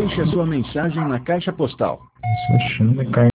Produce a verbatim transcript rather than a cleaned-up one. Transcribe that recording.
Deixe a sua mensagem na caixa postal. Sua chama, cara.